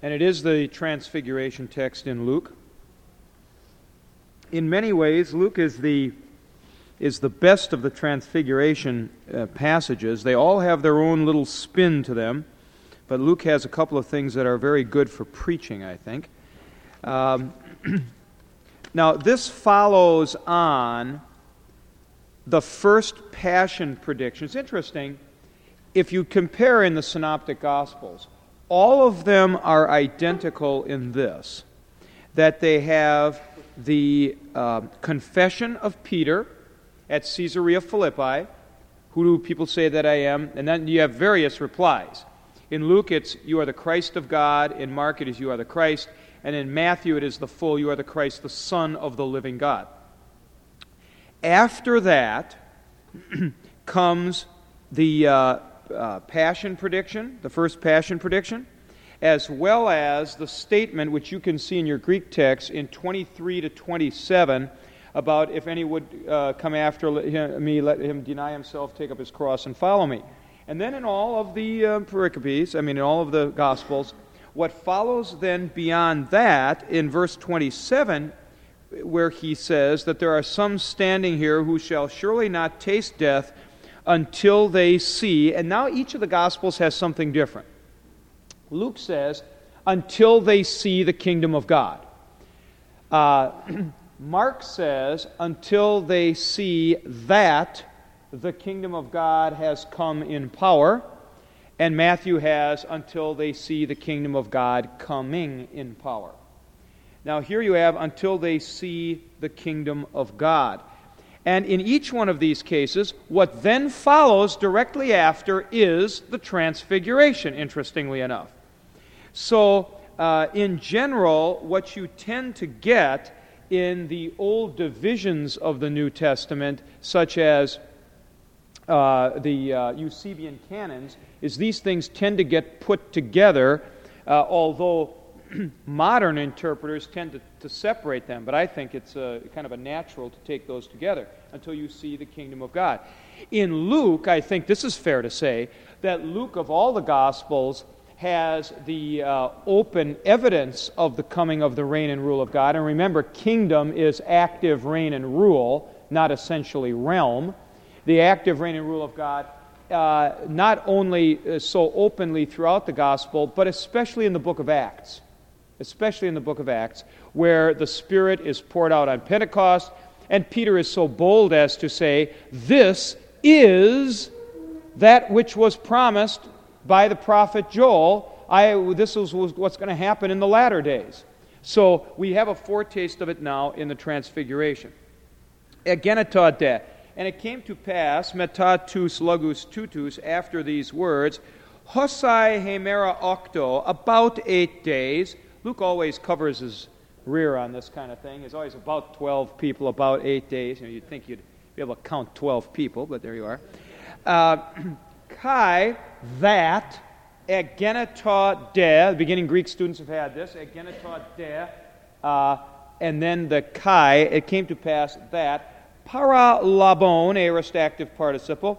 and it is the Transfiguration text in Luke. In many ways, Luke is the best of the Transfiguration passages. They all have their own little spin to them, but Luke has a couple of things that are very good for preaching, I think. Now, this follows on the first Passion prediction. It's interesting, if you compare in the Synoptic Gospels, all of them are identical in this, that they have the confession of Peter at Caesarea Philippi, who do people say that I am? And then you have various replies. In Luke, it's, you are the Christ of God. In Mark, it is, you are the Christ. And in Matthew, it is the full, you are the Christ, the Son of the living God. After that comes the Passion prediction, the first Passion prediction, as well as the statement which you can see in your Greek text in 23 to 27 about if any would come after me, let him deny himself, take up his cross, and follow me. And then in all of the pericopes, in all of the Gospels, what follows then beyond that, in verse 27, where he says that there are some standing here who shall surely not taste death until they see, and now each of the Gospels has something different. Luke says, until they see the kingdom of God. Mark says, until they see that the kingdom of God has come in power. And Matthew has, until they see the kingdom of God coming in power. Now here you have, until they see the kingdom of God. And in each one of these cases, what then follows directly after is the Transfiguration, interestingly enough. So, in general, what you tend to get in the old divisions of the New Testament, such as the Eusebian canons, is these things tend to get put together, although modern interpreters tend to separate them. But I think it's kind of a natural to take those together until you see the kingdom of God. In Luke, I think this is fair to say, that Luke, of all the Gospels, has the open evidence of the coming of the reign and rule of God. And remember, kingdom is active reign and rule, not essentially realm. The active reign and rule of God, not only so openly throughout the Gospel, but especially in the book of Acts. Especially in the book of Acts, where the Spirit is poured out on Pentecost, and Peter is so bold as to say, this is that which was promised by the prophet Joel. This is what's going to happen in the latter days. So we have a foretaste of it now in the Transfiguration. Egeneto de. And it came to pass, metatus logus tutus, after these words, hosai hemera octo, about 8 days. Luke always covers his rear on this kind of thing. There's always about 12 people, about 8 days. You'd think you'd be able to count 12 people, but there you are. Kai, that, egeneto de, the beginning Greek students have had this, egeneto de, and then the kai, it came to pass that, paralabon, aorist active participle,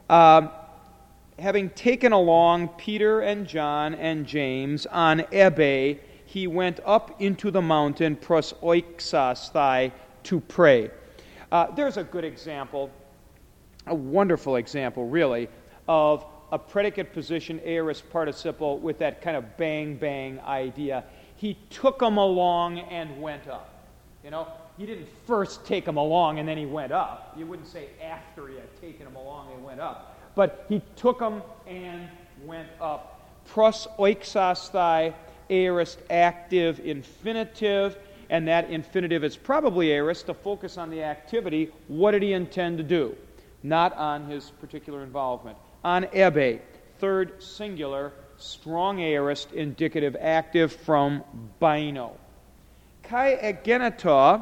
having taken along Peter and John and James on Ebe, he went up into the mountain pros oixasthai to pray. There's a good example, a wonderful example, really, of a predicate position aorist participle with that kind of bang-bang idea. He took them along and went up. He didn't first take them along and then he went up. You wouldn't say after he had taken them along and went up. But he took them and went up. Pros oixasthai, aorist active infinitive, and that infinitive is probably aorist to focus on the activity. What did he intend to do? Not on his particular involvement. On ebe, third singular, strong aorist, indicative active from baino. Kai egeneto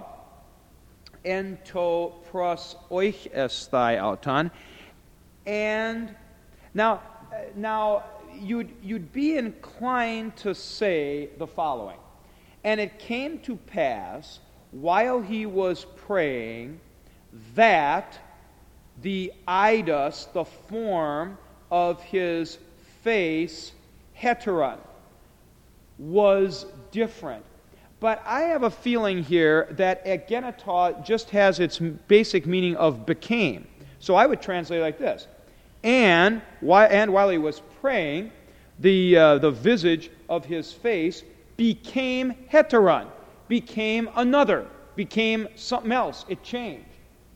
ento pros oichesthai auton. And now you'd be inclined to say the following. And it came to pass, while he was praying, that the eidos, the form of his face, heteron. was different. But I have a feeling here that egeneto just has its basic meaning of became. So I would translate it like this. And while he was praying, the visage of his face became heteron, became another, became something else. It changed.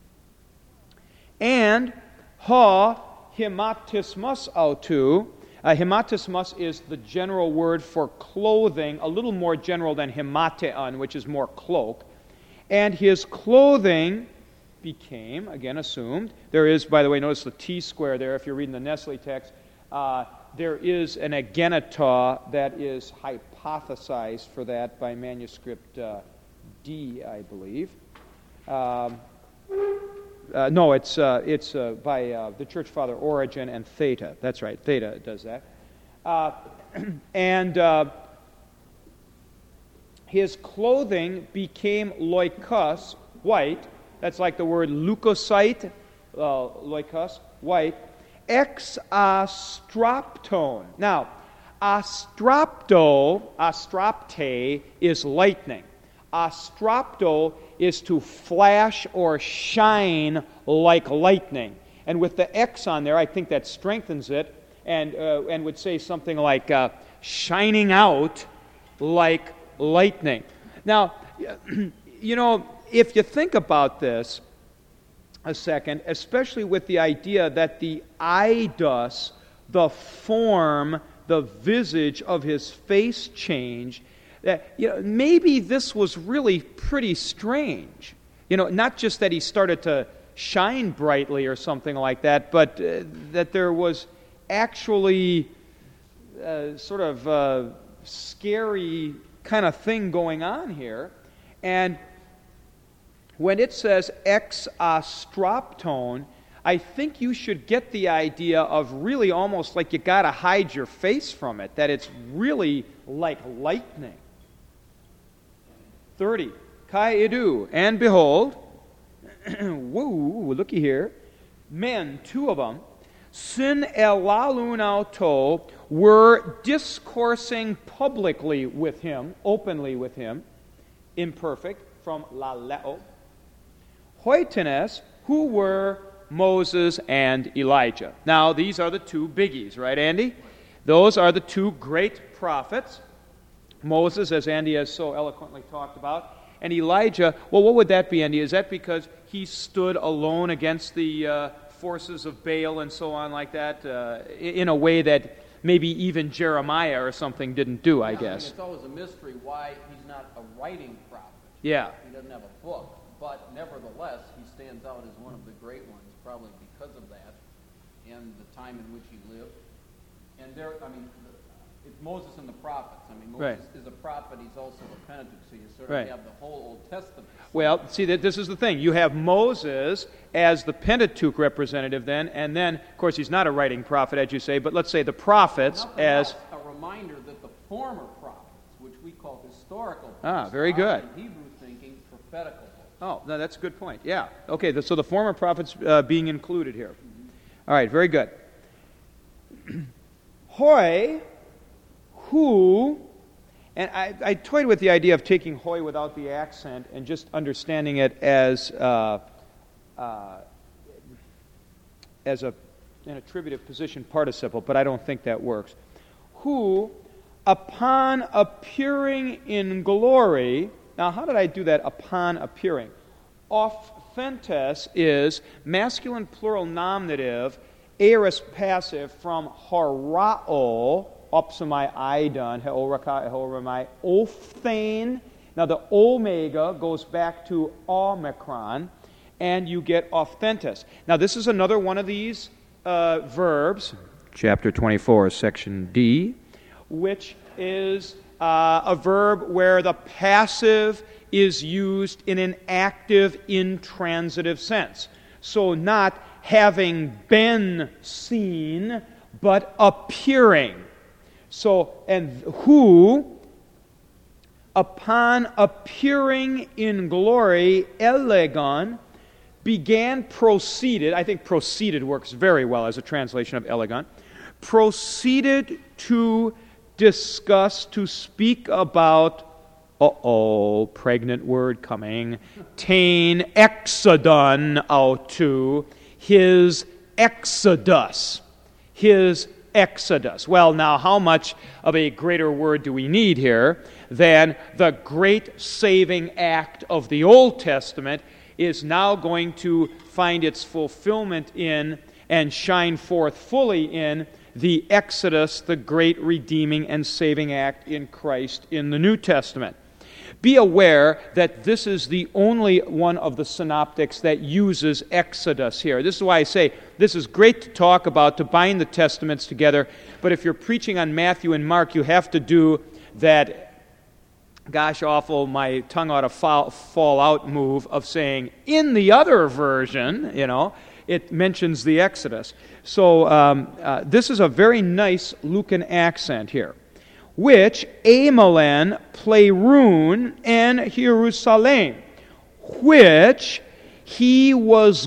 And ha hematismus autu. Hematismus is the general word for clothing, a little more general than hemateon, which is more cloak. And his clothing became, again assumed, there is, by the way, notice the T square there, if you're reading the Nestle text, there is an egeneto that is hypothesized for that by manuscript D, I believe. No, it's by the church father Origen and Theta. That's right, Theta does that. And his clothing became loikos, white. That's like the word leukocyte, loikos, white. Ex astrapton. Now, astrapte is lightning. Astrapto is to flash or shine like lightning. And with the X on there, I think that strengthens it and would say something like shining out like lightning. Now, you know, if you think about this a second, especially with the idea that the eidos, the form, the visage of his face changed, that, you know, maybe this was really pretty strange. You know, not just that he started to shine brightly or something like that, but that there was actually sort of scary kind of thing going on here. And when it says ex astrapton, I think you should get the idea of really almost like you got to hide your face from it, that it's really like lightning. 30. Kai idu, and behold, woo, looky here, men, two of them, sin elalunauto, were discoursing publicly with him, openly with him, imperfect, from laleo, hoitenes, who were Moses and Elijah. Now, these are the two biggies, right, Andy? Those are the two great prophets. Moses, as Andy has so eloquently talked about, and Elijah, well, what would that be, Andy? Is that because he stood alone against the forces of Baal and so on like that, in a way that maybe even Jeremiah or something didn't do, I guess? It's always a mystery why he's not a writing prophet. Yeah. He doesn't have a book, but nevertheless, he stands out as one of the great ones, probably because of that and the time in which he lived. And there, I mean, it's Moses and the prophets. I mean, Moses is a prophet. He's also the Pentateuch, so you sort of have the whole Old Testament. Well, see, this is the thing. You have Moses as the Pentateuch representative then, and then, of course, he's not a writing prophet, as you say, but let's say the prophets as... a reminder that the former prophets, which we call historical books, very good. In Hebrew thinking, prophetical books. Oh, no, that's a good point. Yeah. Okay, so the former prophets being included here. All right, very good. Hoi... who, and I toyed with the idea of taking hoi without the accent and just understanding it as an attributive position participle, but I don't think that works. Who, upon appearing in glory, now how did I do that, upon appearing? Authentes is masculine plural nominative, aorist passive from horao, opsomai idon, heoraka, heoramai, ophane. Now the omega goes back to omicron, and you get authentes. Now this is another one of these verbs, chapter 24, section D, which is a verb where the passive is used in an active, intransitive sense. So not having been seen, but appearing. So, and who, upon appearing in glory, elegon, proceeded, I think proceeded works very well as a translation of elegon, proceeded to discuss, to speak about, pregnant word coming, tain exodon autou, his exodus. His exodus. Well, now, how much of a greater word do we need here than the great saving act of the Old Testament is now going to find its fulfillment in and shine forth fully in the Exodus, the great redeeming and saving act in Christ in the New Testament. Be aware that this is the only one of the synoptics that uses Exodus here. This is why I say this is great to talk about, to bind the Testaments together, but if you're preaching on Matthew and Mark, you have to do that, gosh awful, my tongue ought to fall out move of saying, in the other version, it mentions the Exodus. So this is a very nice Lucan accent here, which Amalen Plerun and Jerusalem, which he was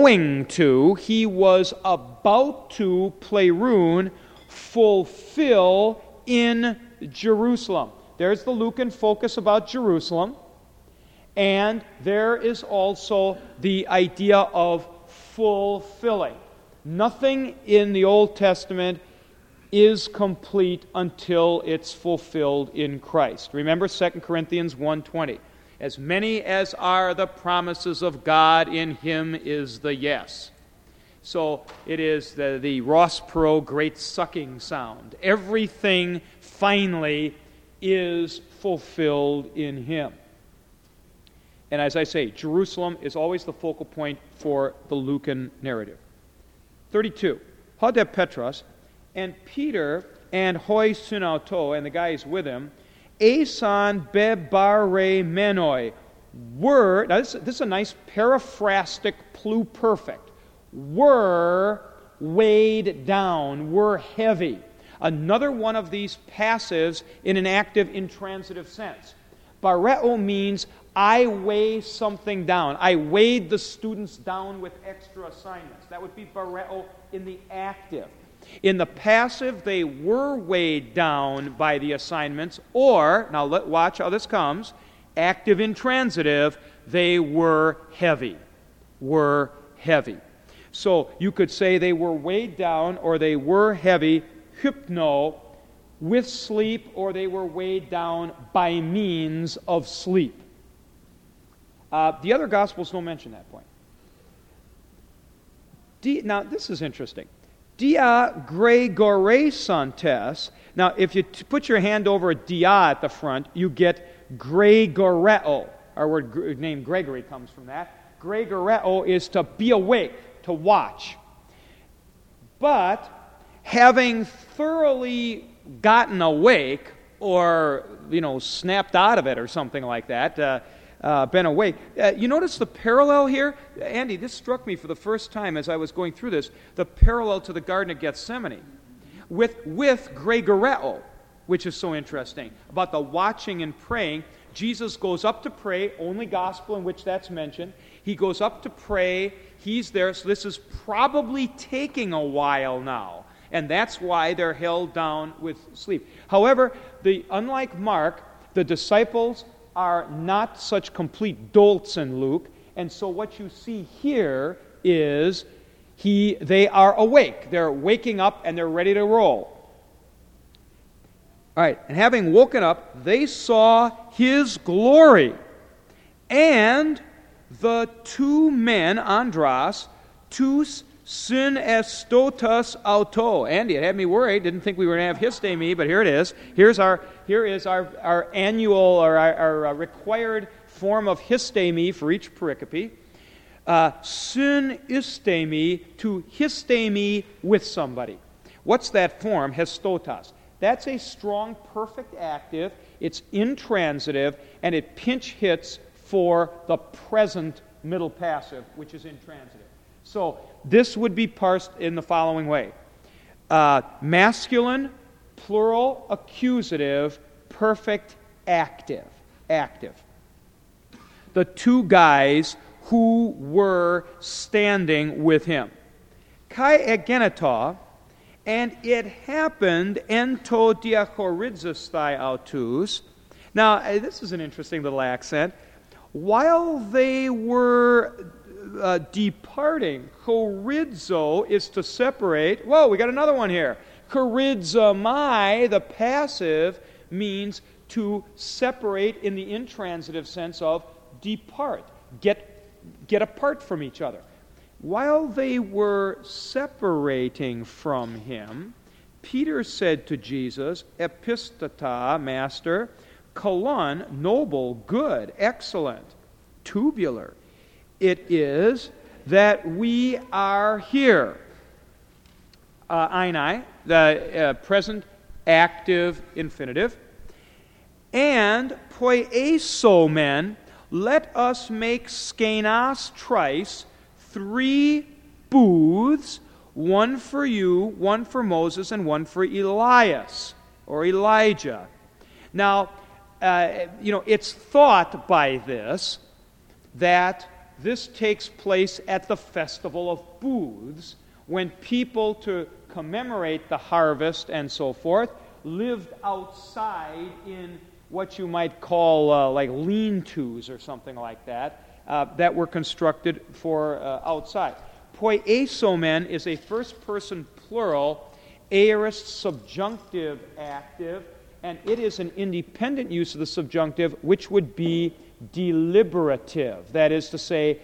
about to Plerun, fulfill in Jerusalem. There's the Lucan focus about Jerusalem, and there is also the idea of fulfilling. Nothing in the Old Testament is complete until it's fulfilled in Christ. Remember 2 Corinthians 1:20. As many as are the promises of God, in him is the yes. So it is the Ross Perot great sucking sound. Everything finally is fulfilled in him. And as I say, Jerusalem is always the focal point for the Lucan narrative. 32. Hodep Petros, and Peter and hoi synauto, and the guys with him, esan bebare menoi, were, now this is a nice paraphrastic pluperfect, were weighed down, were heavy. Another one of these passives in an active intransitive sense. Bareo means I weigh something down. I weighed the students down with extra assignments. That would be bareo in the active. In the passive, they were weighed down by the assignments, or, now watch how this comes, active intransitive, they were heavy. Were heavy. So you could say they were weighed down, or they were heavy, hypno, with sleep, or they were weighed down by means of sleep. The other Gospels don't mention that point. Now, this is interesting. Dia Gregoresantes. Now, if you put your hand over dia at the front, you get Gregoreo. Our word name Gregory comes from that. Gregoreo is to be awake, to watch. But having thoroughly gotten awake, or snapped out of it, or something like that, been awake. You notice the parallel here? Andy, this struck me for the first time as I was going through this, the parallel to the Garden of Gethsemane with Gregoreo, which is so interesting. About the watching and praying, Jesus goes up to pray, only gospel in which that's mentioned. He goes up to pray, he's there, so this is probably taking a while now. And that's why they're held down with sleep. However, unlike Mark, the disciples are not such complete dolts in Luke, and so what you see here is they are awake. They're waking up and they're ready to roll. All right, and having woken up, they saw his glory, and the two men, Andras, tous synestotas auto. Andy, it had me worried. Didn't think we were going to have histemi, but here it is. Here is our annual or our required form of histemi for each pericope. Synistemi, to histemi with somebody. What's that form? Hestotas. That's a strong, perfect active. It's intransitive, and it pinch hits for the present middle passive, which is intransitive. So this would be parsed in the following way. Masculine, plural, accusative, perfect, active. Active. The two guys who were standing with him. Kai egenita, And it happened, ento diachorizostai autus. Now, this is an interesting little accent. While they were departing, chorizo is to separate. Whoa, we got another one here. Chorizomai, the passive, means to separate in the intransitive sense of depart, get apart from each other. While they were separating from him, Peter said to Jesus, Epistata, Master, kolon, noble, good, excellent, tubular. It is that we are here. Einai, the present active infinitive. And poiesomen, let us make skenas trice, 3 booths, one for you, one for Moses, and one for Elias, or Elijah. Now, it's thought by this that this takes place at the Festival of Booths, when people, to commemorate the harvest and so forth, lived outside in what you might call like lean-tos or something like that, that were constructed for outside. Poiesomen is a first-person plural, aorist subjunctive active, and it is an independent use of the subjunctive, which would be deliberative. That is to say,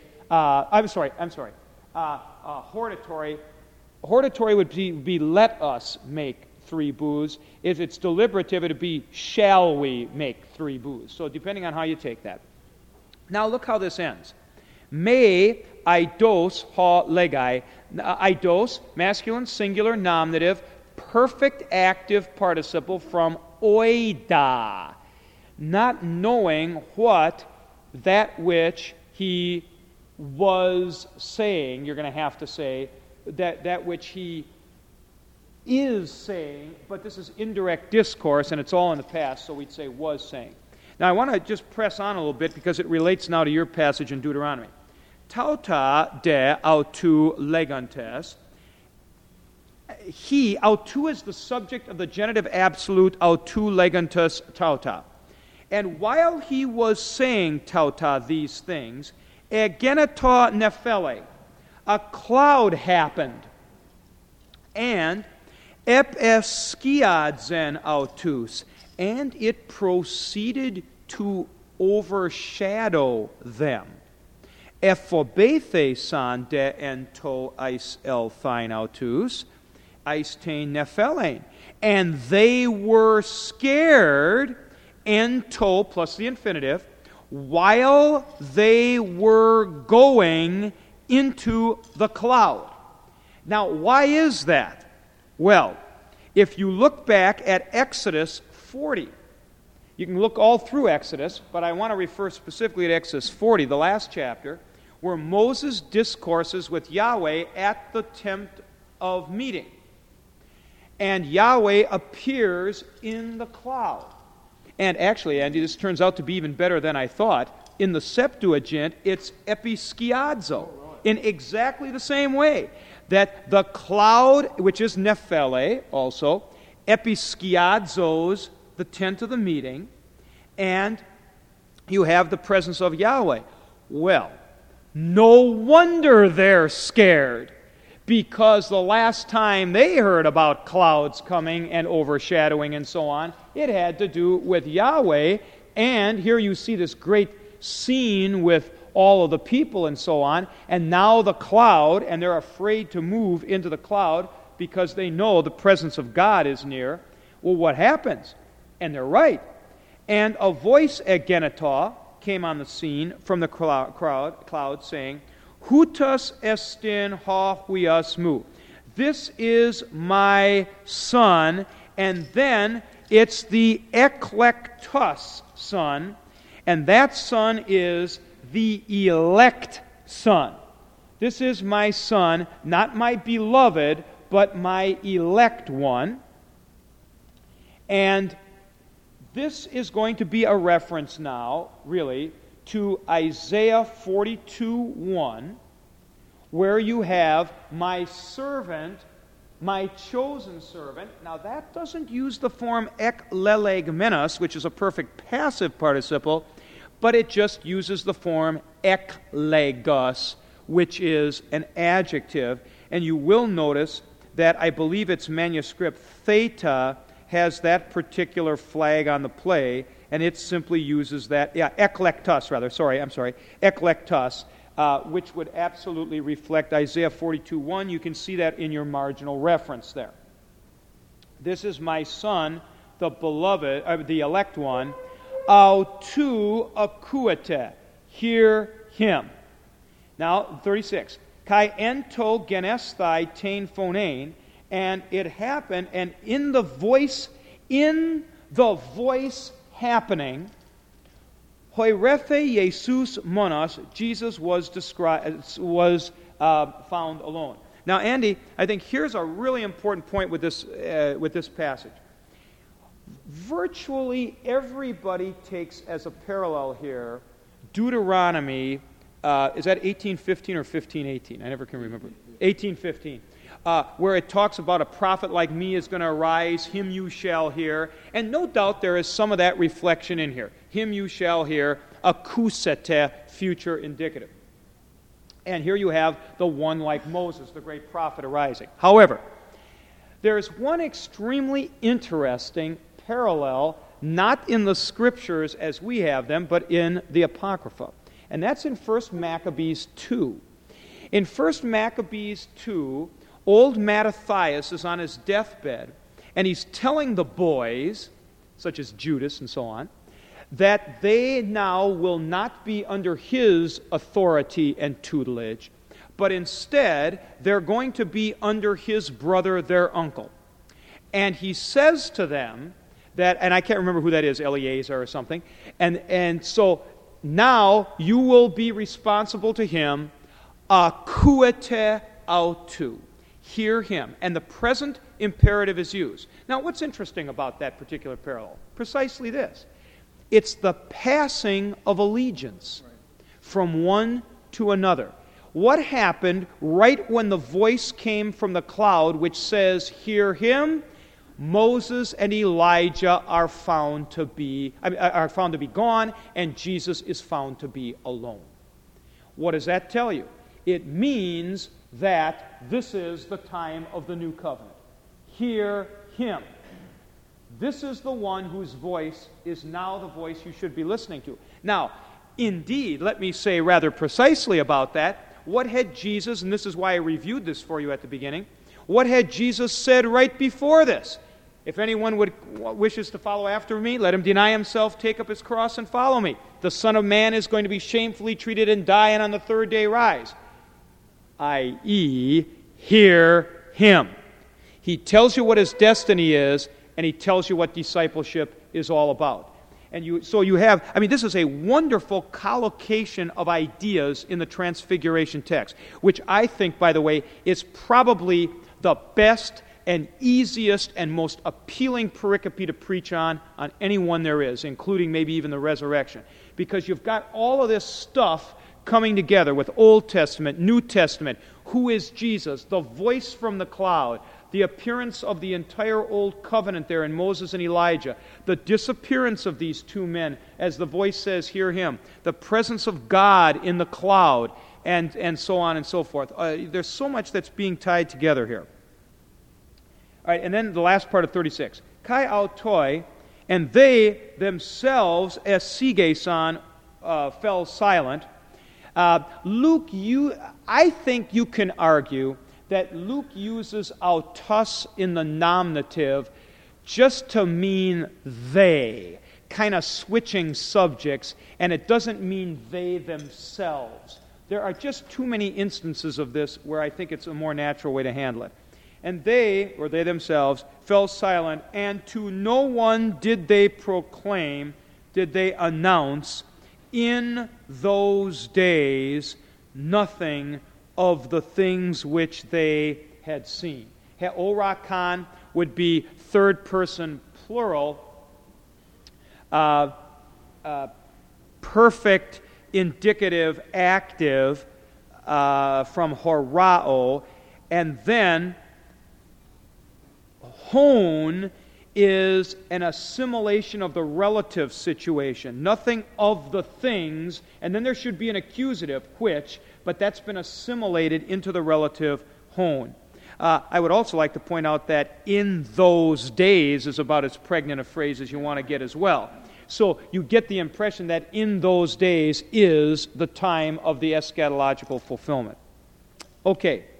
hortatory. Hortatory would be let us make 3 booths. If it's deliberative, it would be shall we make 3 booths. So depending on how you take that. Now look how this ends. Me eidos ha legai. Eidos, masculine, singular, nominative, perfect active participle from oida. Not knowing what that which he was saying, you're going to have to say, that which he is saying, but this is indirect discourse, and it's all in the past, so we'd say was saying. Now, I want to just press on a little bit because it relates now to your passage in Deuteronomy. Tauta de autu legantes. He, autu is the subject of the genitive absolute, autu legantes tauta. And while he was saying tauta these things, egeneta nephele, a cloud happened, and epeskiadzen autus, and it proceeded to overshadow them. Ephobethesan de ento eis elthine autus, eistein nephelein, and they were scared, ento plus the infinitive, while they were going into the cloud. Now, why is that? Well, if you look back at Exodus 40, you can look all through Exodus, but I want to refer specifically to Exodus 40, the last chapter, where Moses discourses with Yahweh at the tent of meeting. And Yahweh appears in the cloud. And actually, Andy, this turns out to be even better than I thought. In the Septuagint, it's episkiadzo, in exactly the same way. That the cloud, which is nephele also, episkiadzos, the tent of the meeting, and you have the presence of Yahweh. Well, no wonder they're scared, because the last time they heard about clouds coming and overshadowing and so on, it had to do with Yahweh, and here you see this great scene with all of the people and so on, and now the cloud, and they're afraid to move into the cloud because they know the presence of God is near. Well, what happens? And they're right. And a voice, egeneta, came on the scene from the cloud saying, Hutas estin ha huiasmu. This is my son, and then it's the eklektos son, and that son is the elect son. This is my son, not my beloved, but my elect one. And this is going to be a reference now, really, to Isaiah 42:1, where you have my servant my chosen servant. Now that doesn't use the form eklelegmenos, which is a perfect passive participle, but it just uses the form eklegos, which is an adjective. And you will notice that I believe its manuscript theta has that particular flag on the play, and it simply uses that, eklektos rather, eklektos, which would absolutely reflect Isaiah 42:1. You can see that in your marginal reference there. This is my son, the beloved, the elect one, autou akuete, hear him. Now, 36. Kai ento genesthai tein phonein, and it happened, and in the voice happening, hoirefe Jesus monos, Jesus was found alone. Now, Andy, I think here's a really important point with this passage. Virtually everybody takes as a parallel here Deuteronomy, is that 18:15 or 15:18? I never can remember. 18:15. Where it talks about a prophet like me is going to arise, him you shall hear. And no doubt there is some of that reflection in here. Him you shall hear, akusete, future indicative. And here you have the one like Moses, the great prophet arising. However, there is one extremely interesting parallel, not in the Scriptures as we have them, but in the Apocrypha. And that's in 1 Maccabees 2. In 1 Maccabees 2, old Mattathias is on his deathbed, and he's telling the boys, such as Judas and so on, that they now will not be under his authority and tutelage, but instead they're going to be under his brother, their uncle. And he says to them that, and I can't remember who that is, Eleazar or something, and so now you will be responsible to him, akuete autou. Hear him. And the present imperative is used. Now, what's interesting about that particular parallel? Precisely this. It's the passing of allegiance from one to another. What happened right when the voice came from the cloud which says, hear him? Moses and Elijah are found to be gone, and Jesus is found to be alone. What does that tell you? It means that this is the time of the new covenant. Hear him. This is the one whose voice is now the voice you should be listening to. Now, indeed, let me say rather precisely about that, what had Jesus, and this is why I reviewed this for you at the beginning, what had Jesus said right before this? If anyone wishes to follow after me, let him deny himself, take up his cross, and follow me. The Son of Man is going to be shamefully treated and die, and on the third day rise. I.e., hear him. He tells you what his destiny is, and he tells you what discipleship is all about. And you have, this is a wonderful collocation of ideas in the Transfiguration text, which I think, by the way, is probably the best and easiest and most appealing pericope to preach on any one there is, including maybe even the resurrection. Because you've got all of this stuff coming together with Old Testament, New Testament. Who is Jesus? The voice from the cloud. The appearance of the entire Old Covenant there in Moses and Elijah. The disappearance of these two men as the voice says, hear him. The presence of God in the cloud, and so on and so forth. There's so much that's being tied together here. All right, and then the last part of 36. Kai autoi, and they themselves, as sigeson, fell silent. Luke, I think you can argue that Luke uses autos in the nominative just to mean they, kind of switching subjects, and it doesn't mean they themselves. There are just too many instances of this where I think it's a more natural way to handle it. And they, or they themselves, fell silent, and to no one did they proclaim, did they announce, in those days, nothing of the things which they had seen. Heorakan would be third person plural, perfect, indicative, active, from horao, and then hone is an assimilation of the relative situation. Nothing of the things, and then there should be an accusative, which, but that's been assimilated into the relative hone. I would also like to point out that in those days is about as pregnant a phrase as you want to get as well. So you get the impression that in those days is the time of the eschatological fulfillment. Okay.